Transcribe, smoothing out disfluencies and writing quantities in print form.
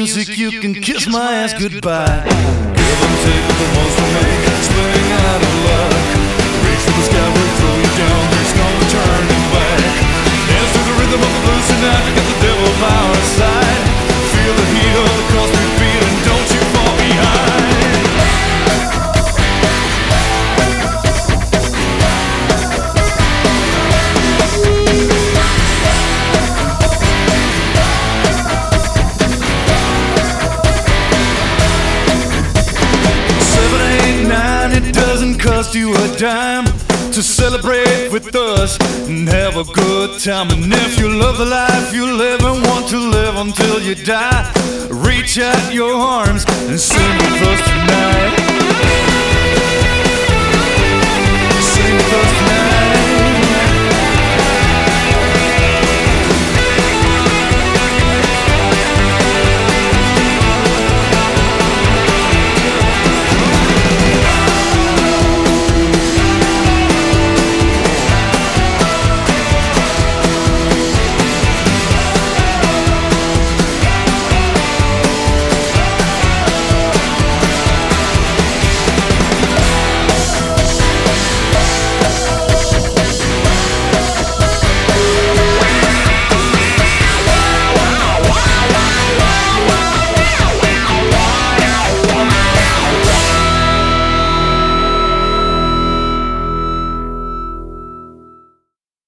music, you can kiss my ass goodbye. Give and take the most we make, spinning out of luck. Reach for the sky, we'll throw you down, there's no turning back. Dance to the rhythm of the blues tonight, we got the devil by our side. Feel the heat of the crossbeat beat and don't you fall behind. Cost you a dime to celebrate with us and have a good time. And if you love the life you live and want to live until you die, reach out your arms and sing with us tonight.